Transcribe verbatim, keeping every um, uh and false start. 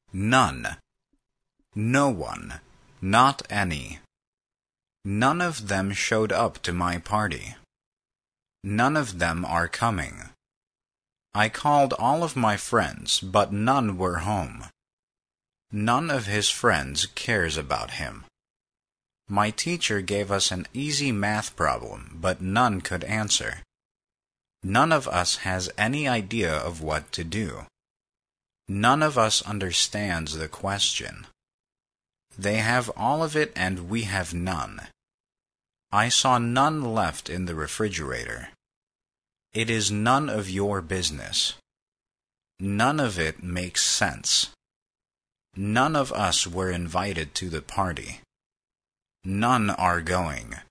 None. No one. Not any. None of them showed up to my party. None of them are coming. I called all of my friends, but none were home. None of his friends cares about him. My teacher gave us an easy math problem, but none could answer. None of us has any idea of what to do. None of us understands the question. They have all of it and we have none. I saw none left in the refrigerator. It is none of your business. None of it makes sense. None of us were invited to the party. None are going.